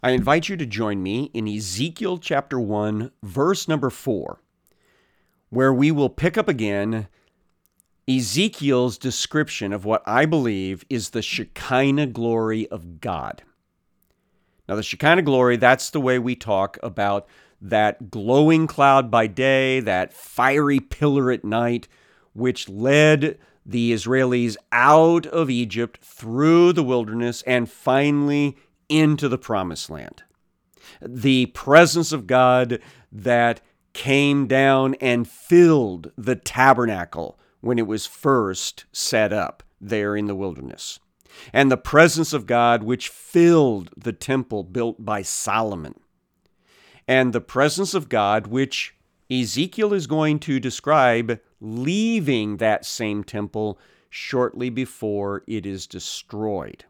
I invite you to join me in Ezekiel chapter 1, verse number 4, where we will pick up again Ezekiel's description of what I believe is the Shekinah glory of God. Now, the Shekinah glory, that's the way we talk about that glowing cloud by day, that fiery pillar at night, which led the Israelis out of Egypt through the wilderness and finally into the promised land. The presence of God that came down and filled the tabernacle when it was first set up there in the wilderness. And the presence of God which filled the temple built by Solomon. And the presence of God which Ezekiel is going to describe leaving that same temple shortly before it is destroyed.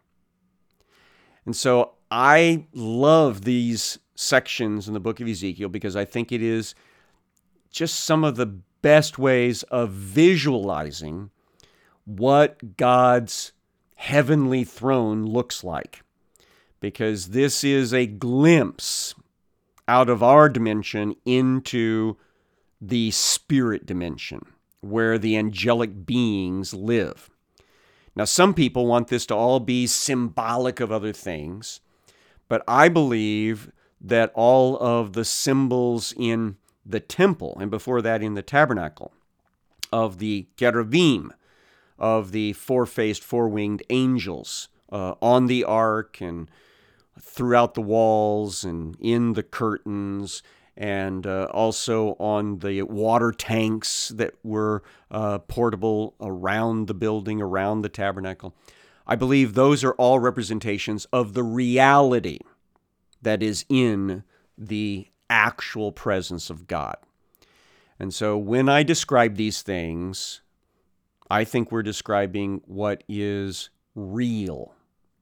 And so I love these sections in the book of Ezekiel because I think it is just some of the best ways of visualizing what God's heavenly throne looks like. Because this is a glimpse out of our dimension into the spirit dimension, where the angelic beings live. Now, some people want this to all be symbolic of other things, but I believe that all of the symbols in the temple, and before that in the tabernacle, of the cherubim, of the four-faced, four-winged angels on the ark and throughout the walls and in the curtains, and also on the water tanks that were portable around the building, around the tabernacle. I believe those are all representations of the reality that is in the actual presence of God. And so when I describe these things, I think we're describing what is real.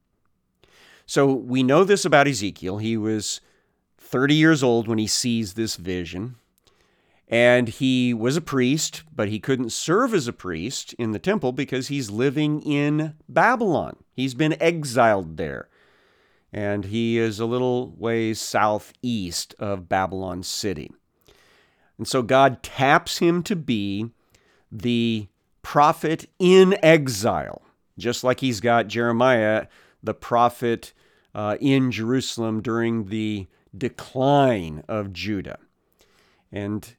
So we know this about Ezekiel. He was 30 years old when he sees this vision, and he was a priest, but he couldn't serve as a priest in the temple because he's living in Babylon. He's been exiled there, and he is a little ways southeast of Babylon City. And so God taps him to be the prophet in exile, just like he's got Jeremiah, the prophet in Jerusalem during the decline of Judah. And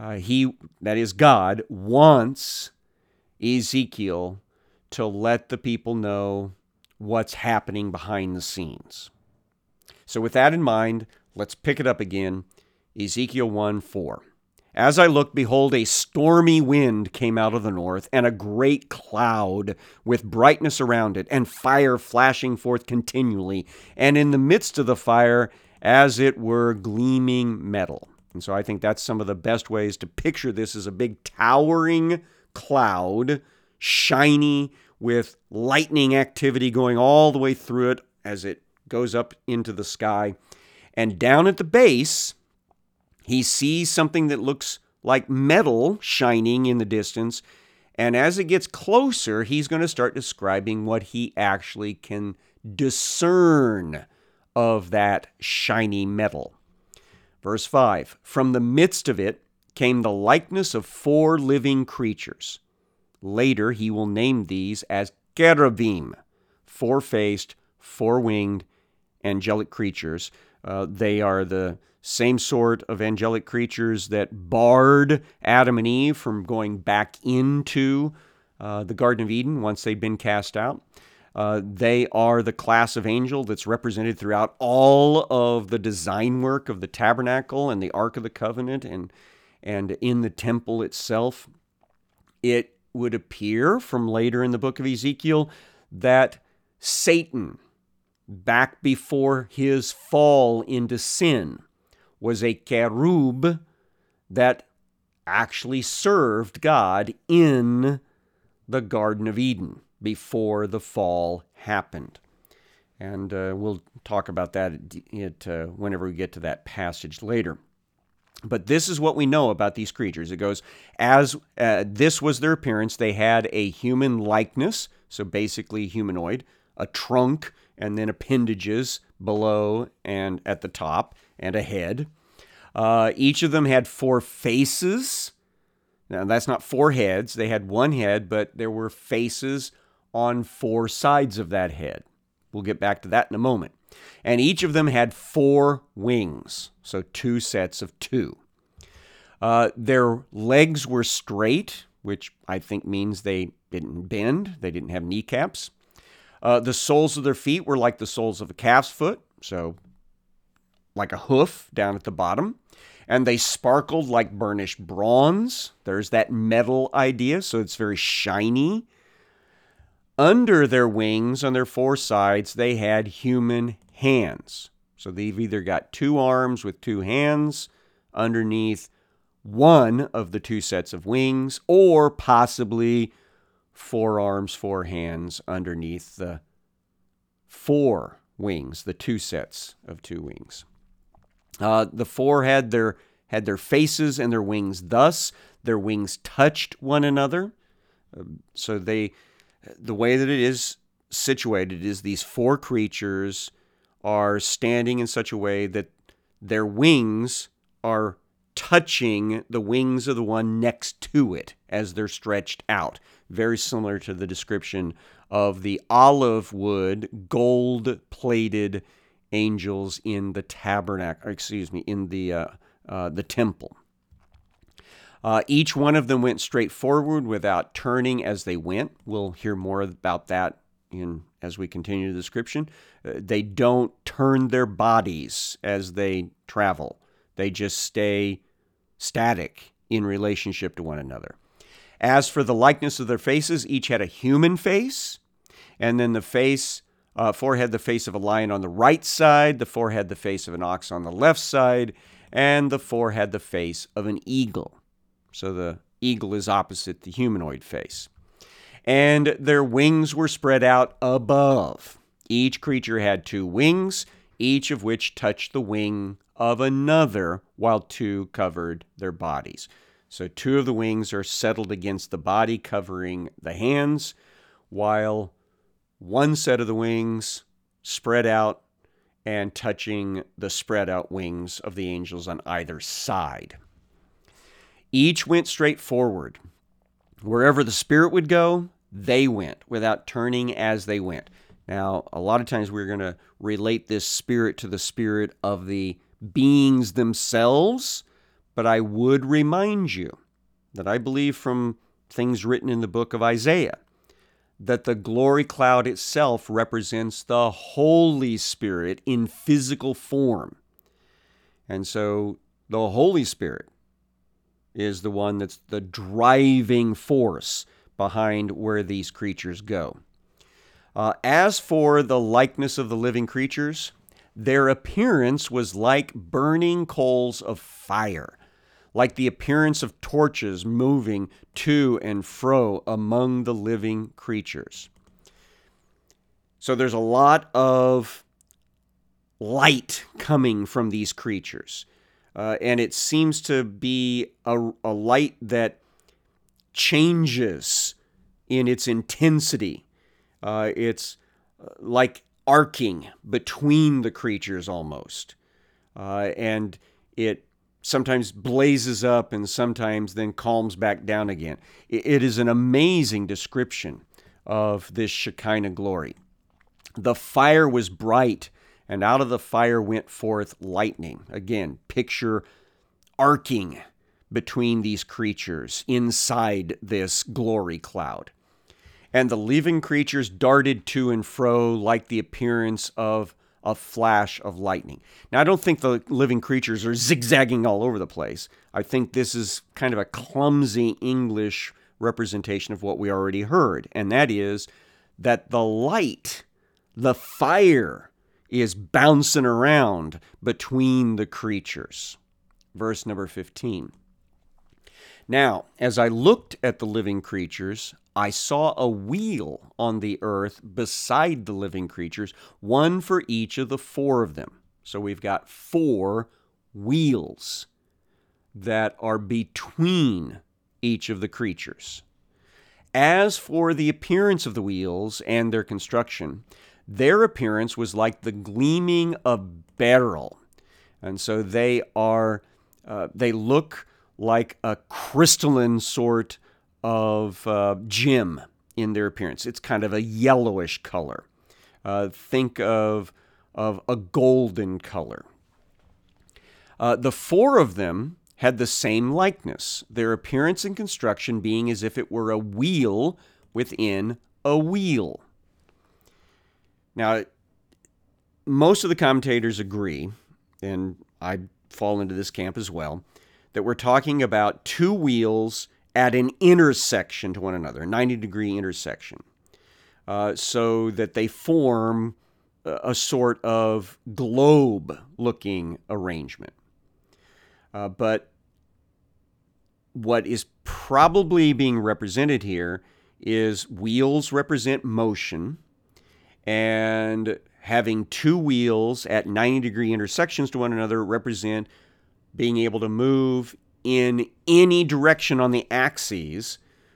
that is God, wants Ezekiel to let the people know what's happening behind the scenes. So with that in mind, let's pick it up again. Ezekiel 1:4. As I looked, behold, a stormy wind came out of the north, and a great cloud with brightness around it, and fire flashing forth continually, and in the midst of the fire, as it were, gleaming metal. And so I think that's some of the best ways to picture this as a big towering cloud, shiny, with lightning activity going all the way through it as it goes up into the sky. And down at the base, he sees something that looks like metal shining in the distance. And as it gets closer, he's going to start describing what he actually can discern of that shiny metal. Verse 5, from the midst of it came the likeness of 4 living creatures. Later he will name these as cherubim, 4-faced, 4-winged angelic creatures. They are the same sort of angelic creatures that barred Adam and Eve from going back into the Garden of Eden once they'd been cast out. They are the class of angel that's represented throughout all of the design work of the tabernacle and the Ark of the Covenant and in the temple itself. It would appear from later in the book of Ezekiel that Satan, back before his fall into sin, was a cherub that actually served God in the Garden of Eden before the fall happened. And we'll talk about that whenever we get to that passage later. But this is what we know about these creatures. It goes, as this was their appearance, they had a human likeness, so basically humanoid, a trunk and then appendages below and at the top, and a head. Each of them had 4 faces. Now, that's not 4 heads. They had 1 head, but there were faces on 4 sides of that head. We'll get back to that in a moment. And each of them had 4 wings, so 2 sets of 2. Their legs were straight, which I think means they didn't bend. They didn't have kneecaps. The soles of their feet were like the soles of a calf's foot, so like a hoof down at the bottom. And they sparkled like burnished bronze. There's that metal idea, so it's very shiny. Under their wings, on their 4 sides, they had human hands. So they've either got 2 arms with 2 hands underneath one of the 2 sets of wings, or possibly 4 arms, 4 hands underneath the 4 wings, the 2 sets of 2 wings. The 4 had their faces and their wings thus. Their wings touched one another. So the way that it is situated is these 4 creatures are standing in such a way that their wings are touching the wings of the one next to it as they're stretched out. Very similar to the description of the olive wood, gold-plated angels in the tabernacle, in the temple. Each one of them went straight forward without turning as they went. We'll hear more about that as we continue the description. They don't turn their bodies as they travel. They just stay static in relationship to one another. As for the likeness of their faces, each had a human face, and then the face, 4 had the face of a lion on the right side, the 4 had the face of an ox on the left side, and the 4 had the face of an eagle. So the eagle is opposite the humanoid face. And their wings were spread out above. Each creature had 2 wings, each of which touched the wing of another, while 2 covered their bodies. So 2 of the wings are settled against the body, covering the hands, while 1 set of the wings spread out and touching the spread out wings of the angels on either side. Each went straight forward. Wherever the Spirit would go, they went, without turning as they went. Now, a lot of times we're going to relate this Spirit to the spirit of the beings themselves, but I would remind you that I believe from things written in the book of Isaiah that the glory cloud itself represents the Holy Spirit in physical form. And so the Holy Spirit is the one that's the driving force behind where these creatures go. As for the likeness of the living creatures, their appearance was like burning coals of fire, like the appearance of torches moving to and fro among the living creatures. So there's a lot of light coming from these creatures. And it seems to be a light that changes in its intensity. It's like arcing between the creatures almost. And it sometimes blazes up and sometimes then calms back down again. It is an amazing description of this Shekinah glory. The fire was bright, and out of the fire went forth lightning. Again, picture arcing between these creatures inside this glory cloud. And the living creatures darted to and fro like the appearance of a flash of lightning. Now, I don't think the living creatures are zigzagging all over the place. I think this is kind of a clumsy English representation of what we already heard, and that is that the light, the fire, is bouncing around between the creatures. Verse number 15. Now, as I looked at the living creatures, I saw a wheel on the earth beside the living creatures, one for each of the 4 of them. So we've got 4 wheels that are between each of the creatures. As for the appearance of the wheels and their construction, their appearance was like the gleaming of beryl. And so they look like a crystalline sort of gem in their appearance. It's kind of a yellowish color. Think of a golden color. The four of them had the same likeness, their appearance and construction being as if it were a wheel within a wheel. Now, most of the commentators agree, and I fall into this camp as well, that we're talking about two wheels at an intersection to one another, a 90-degree intersection, so that they form a sort of globe-looking arrangement. But what is probably being represented here is wheels represent motion, and having two wheels at 90-degree intersections to one another represent being able to move in any direction on the axes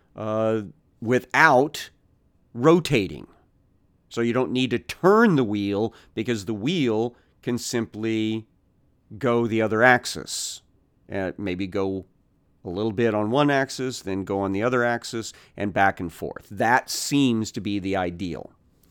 without rotating. So you don't need to turn the wheel because the wheel can simply go the other axis. Maybe go a little bit on one axis, then go on the other axis, and back and forth. That seems to be the ideal.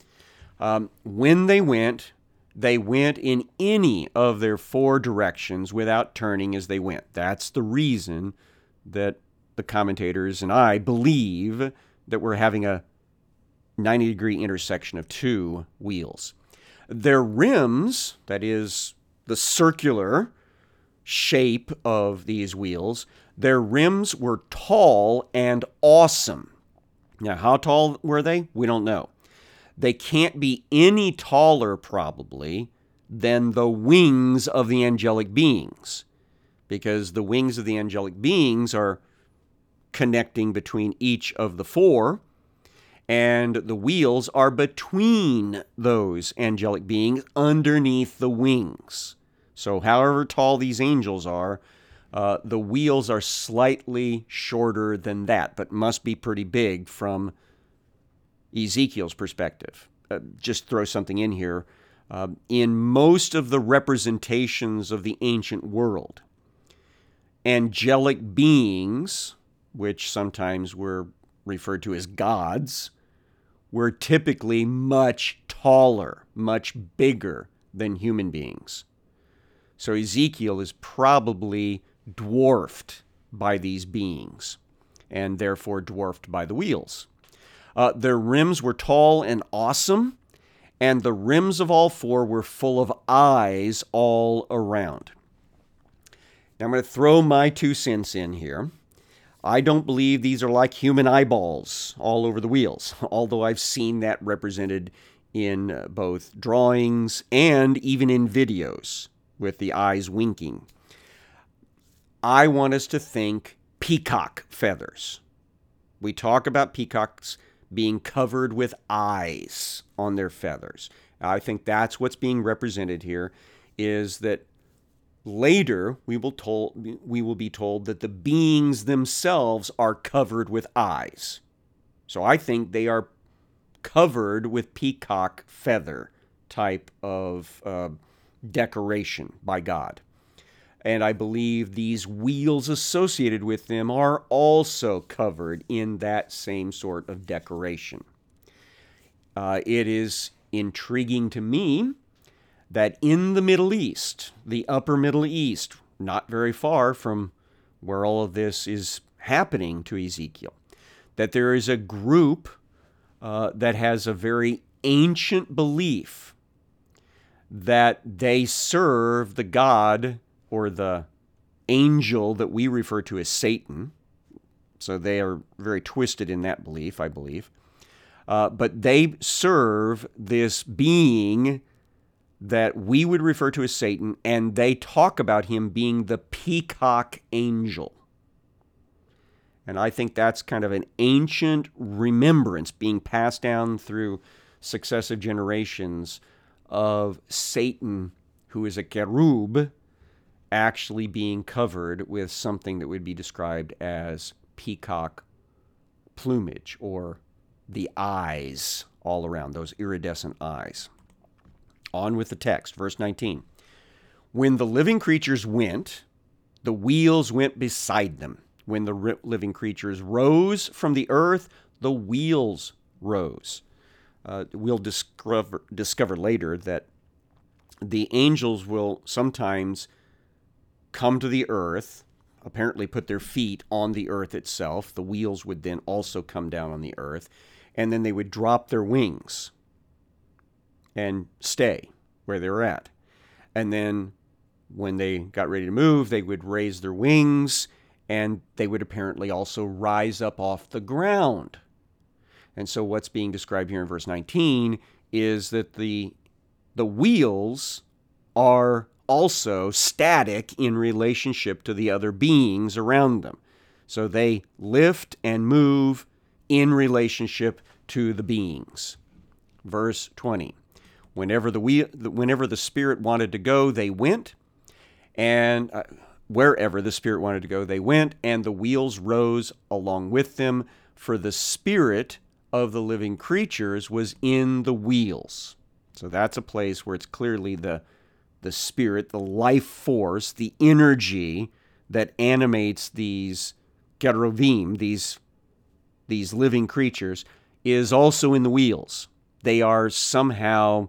When they went in any of their four directions without turning as they went. That's the reason that the commentators and I believe that we're having a 90-degree intersection of two wheels. Their rims, that is the circular shape of these wheels, their rims were tall and awesome. Now, how tall were they? We don't know. They can't be any taller, probably, than the wings of the angelic beings, because the wings of the angelic beings are connecting between each of the four, and the wheels are between those angelic beings underneath the wings. So however tall these angels are, the wheels are slightly shorter than that, but must be pretty big from Ezekiel's perspective. Just throw something in here. In most of the representations of the ancient world, angelic beings, which sometimes were referred to as gods, were typically much taller, much bigger than human beings. So Ezekiel is probably dwarfed by these beings, and therefore dwarfed by the wheels. Their rims were tall and awesome, and the rims of all four were full of eyes all around. Now I'm going to throw my 2 cents in here. I don't believe these are like human eyeballs all over the wheels, although I've seen that represented in both drawings and even in videos with the eyes winking. I want us to think peacock feathers. We talk about peacocks being covered with eyes on their feathers. I think that's what's being represented here, is that later we will be told that the beings themselves are covered with eyes. So I think they are covered with peacock feather type of decoration by God. And I believe these wheels associated with them are also covered in that same sort of decoration. It is intriguing to me that in the Middle East, the upper Middle East, not very far from where all of this is happening to Ezekiel, that there is a group that has a very ancient belief that they serve the God or the angel that we refer to as Satan. So they are very twisted in that belief, I believe. But they serve this being that we would refer to as Satan, and they talk about him being the peacock angel. And I think that's kind of an ancient remembrance being passed down through successive generations of Satan, who is a cherub, actually being covered with something that would be described as peacock plumage, or the eyes all around, those iridescent eyes. On with the text, verse 19. When the living creatures went, the wheels went beside them. When the living creatures rose from the earth, the wheels rose. We'll discover later that the angels will sometimes come to the earth, apparently put their feet on the earth itself. The wheels would then also come down on the earth, and then they would drop their wings and stay where they were at. And then when they got ready to move, they would raise their wings, and they would apparently also rise up off the ground. And so what's being described here in verse 19 is that the wheels are also static in relationship to the other beings around them. So they lift and move in relationship to the beings. Verse 20. Whenever the Spirit wanted to go, they went, and wherever the Spirit wanted to go, they went, and the wheels rose along with them, for the Spirit of the living creatures was in the wheels. So that's a place where it's clearly the Spirit, the life force, the energy that animates these cherubim, these living creatures, is also in the wheels. They are somehow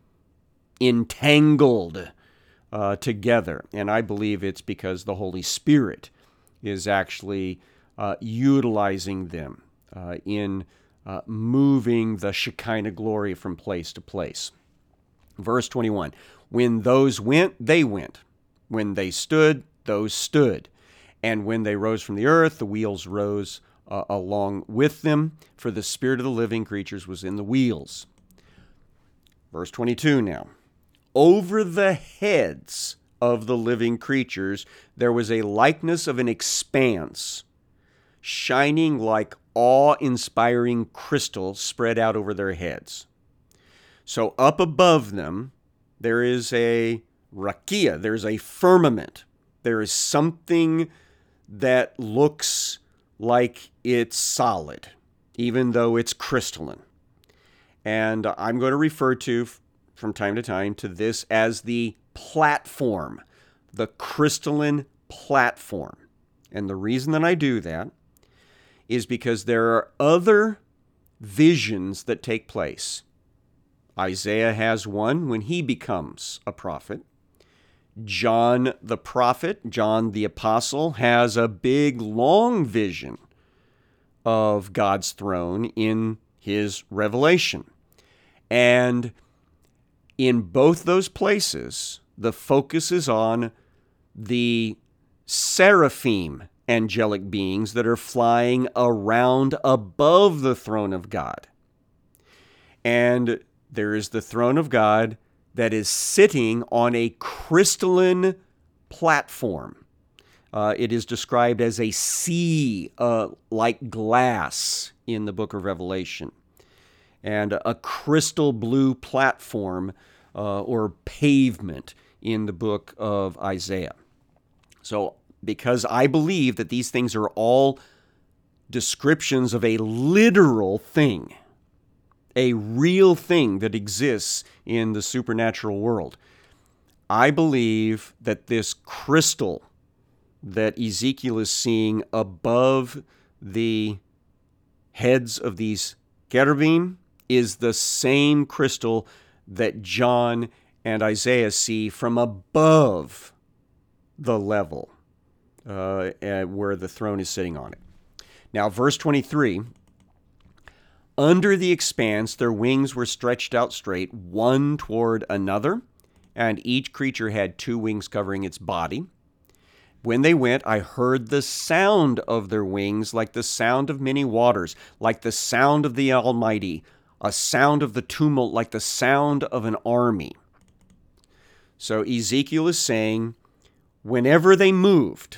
entangled together. And I believe it's because the Holy Spirit is actually utilizing them in moving the Shekinah glory from place to place. Verse 21, when those went, they went. When they stood, those stood. And when they rose from the earth, the wheels rose along with them, for the spirit of the living creatures was in the wheels. Verse 22 now. Over the heads of the living creatures, there was a likeness of an expanse, shining like awe-inspiring crystal spread out over their heads. So up above them, there is a rakia, there's a firmament. There is something that looks like it's solid, even though it's crystalline. And I'm going to refer to, from time to time, to this as the platform, the crystalline platform. And the reason that I do that is because there are other visions that take place. Isaiah has one when he becomes a prophet. John the prophet, John the apostle, has a big, long vision of God's throne in his revelation. And in both those places, the focus is on the seraphim angelic beings that are flying around above the throne of God. And there is the throne of God that is sitting on a crystalline platform. It is described as a sea like glass in the book of Revelation, and a crystal blue platform or pavement in the book of Isaiah. So, because I believe that these things are all descriptions of a literal thing, a real thing that exists in the supernatural world, I believe that this crystal that Ezekiel is seeing above the heads of these cherubim is the same crystal that John and Isaiah see from above the level where the throne is sitting on it. Now, verse 23, under the expanse their wings were stretched out straight, one toward another, and each creature had two wings covering its body. When they went, I heard the sound of their wings like the sound of many waters, like the sound of the Almighty, a sound of the tumult like the sound of an army. So Ezekiel is saying, whenever they moved,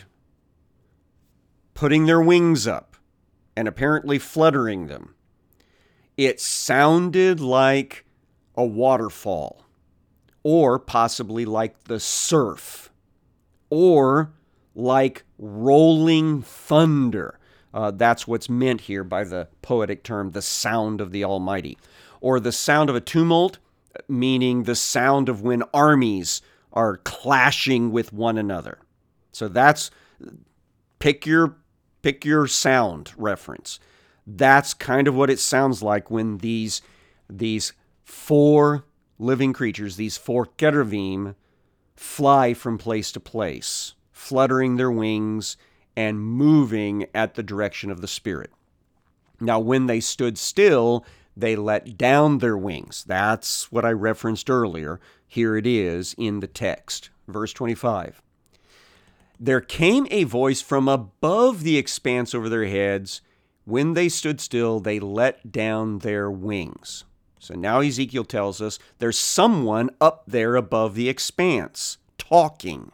putting their wings up and apparently fluttering them, it sounded like a waterfall, or possibly like the surf, or like rolling thunder. That's what's meant here by the poetic term, the sound of the Almighty. or the sound of a tumult, meaning the sound of when armies are clashing with one another. So that's, pick your sound reference. That's kind of what it sounds like when these four living creatures, these four cherubim, fly from place to place, fluttering their wings and moving at the direction of the Spirit. Now, when they stood still, they let down their wings. That's what I referenced earlier. Here it is in the text. Verse 25. There came a voice from above the expanse over their heads. When they stood still, they let down their wings. So now Ezekiel tells us there's someone up there above the expanse, talking.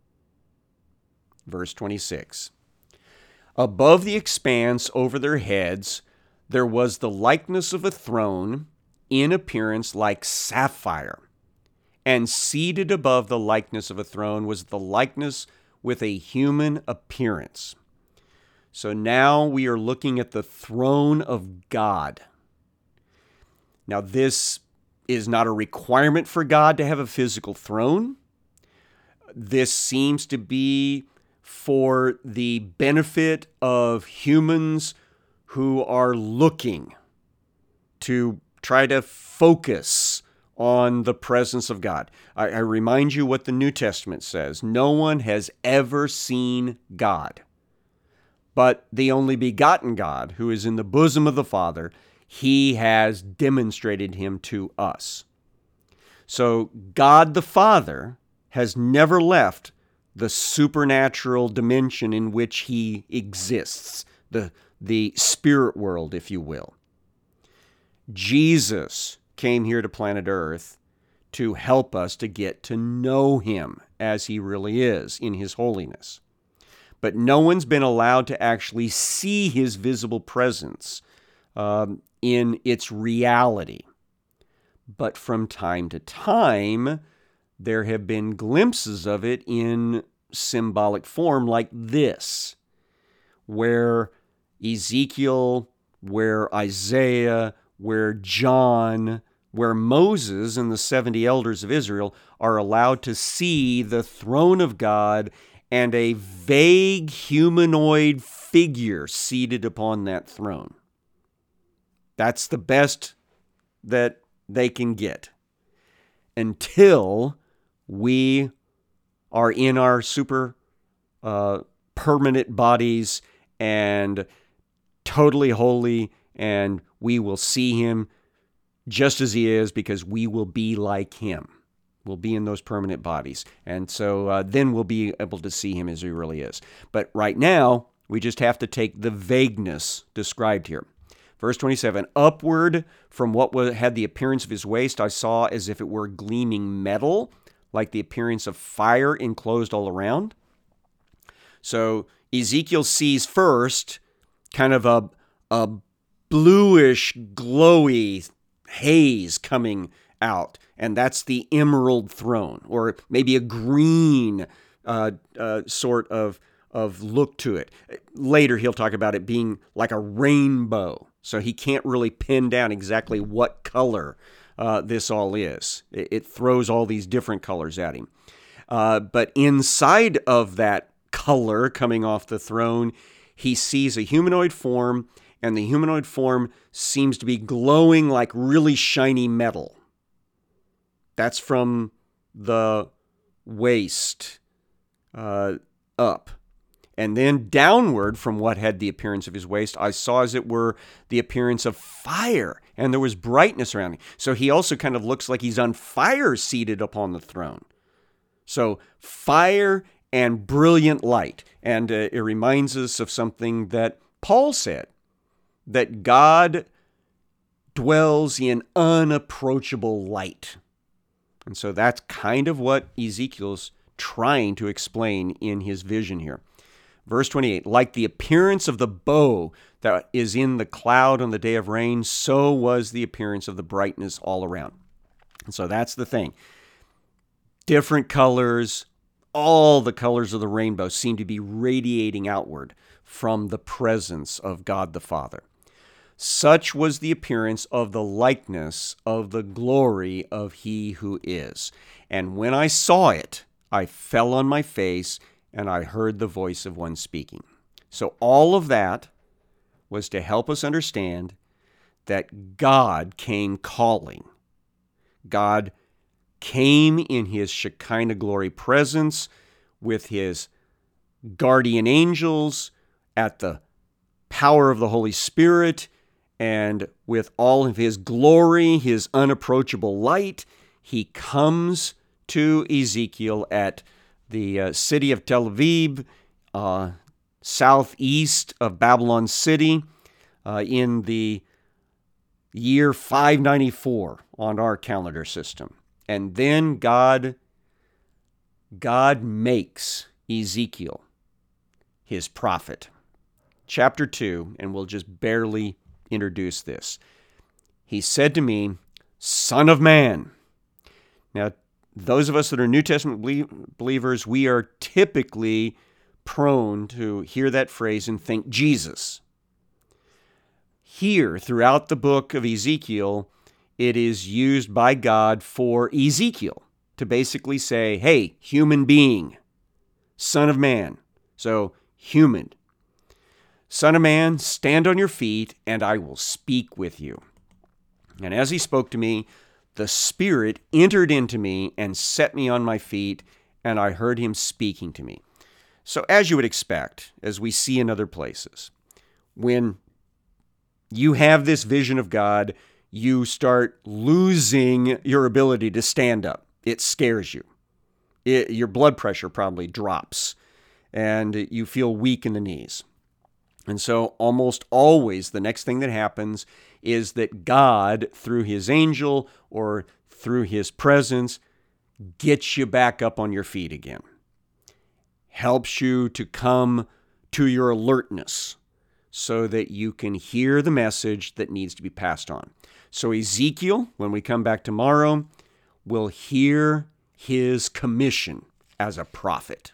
Verse 26. Above the expanse over their heads, there was the likeness of a throne, in appearance like sapphire. And seated above the likeness of a throne was the likeness with a human appearance. So now we are looking at the throne of God. Now, this is not a requirement for God to have a physical throne. This seems to be for the benefit of humans who are looking to try to focus on the presence of God. I remind you what the New Testament says. No one has ever seen God, but the only begotten God, who is in the bosom of the Father, he has demonstrated him to us. So God the Father has never left the supernatural dimension in which he exists, the spirit world, if you will. Jesus came here to planet Earth to help us to get to know him as he really is in his holiness. But no one's been allowed to actually see his visible presence in its reality. But from time to time, there have been glimpses of it in symbolic form like this, where Ezekiel, where Isaiah, where John, where Moses and the 70 elders of Israel are allowed to see the throne of God and a vague humanoid figure seated upon that throne. That's the best that they can get until we are in our super permanent bodies and totally holy, and we will see him just as he is, because we will be like him. We'll be in those permanent bodies. And so then we'll be able to see him as he really is. But right now, we just have to take the vagueness described here. Verse 27, upward from what had the appearance of his waist, I saw as if it were gleaming metal, like the appearance of fire enclosed all around. So Ezekiel sees first kind of a bluish, glowy haze coming out, and that's the emerald throne, or maybe a green sort of look to it. Later, he'll talk about it being like a rainbow, so he can't really pin down exactly what color this all is. It throws all these different colors at him. But inside of that color coming off the throne, he sees a humanoid form, and the humanoid form seems to be glowing like really shiny metal. That's from the waist up. And then downward from what had the appearance of his waist, I saw as it were the appearance of fire, and there was brightness around him. So he also kind of looks like he's on fire seated upon the throne. So fire and brilliant light. And it reminds us of something that Paul said, that God dwells in unapproachable light. And so that's kind of what Ezekiel's trying to explain in his vision here. Verse 28, like the appearance of the bow that is in the cloud on the day of rain, so was the appearance of the brightness all around. And so that's the thing. Different colors, all the colors of the rainbow seem to be radiating outward from the presence of God the Father. Such was the appearance of the likeness of the glory of he who is. And when I saw it, I fell on my face, and I heard the voice of one speaking. So all of that was to help us understand that God came calling. God came in his Shekinah glory presence with his guardian angels at the power of the Holy Spirit, and with all of his glory, his unapproachable light. He comes to Ezekiel at the city of Tel Aviv, southeast of Babylon City, in the year 594 on our calendar system. And then God makes Ezekiel his prophet. Chapter 2, and we'll just barely introduce this. He said to me, "Son of man." Now, those of us that are New Testament believers, we are typically prone to hear that phrase and think Jesus. Here, throughout the book of Ezekiel, it is used by God for Ezekiel to basically say, hey, human being, son of man. So, human. Son of man, stand on your feet, and I will speak with you. And as he spoke to me, the Spirit entered into me and set me on my feet, and I heard him speaking to me. So as you would expect, as we see in other places, when you have this vision of God, you start losing your ability to stand up. It scares you. Your blood pressure probably drops, and you feel weak in the knees. And so almost always the next thing that happens is that God, through his angel or through his presence, gets you back up on your feet again. Helps you to come to your alertness so that you can hear the message that needs to be passed on. So Ezekiel, when we come back tomorrow, will hear his commission as a prophet.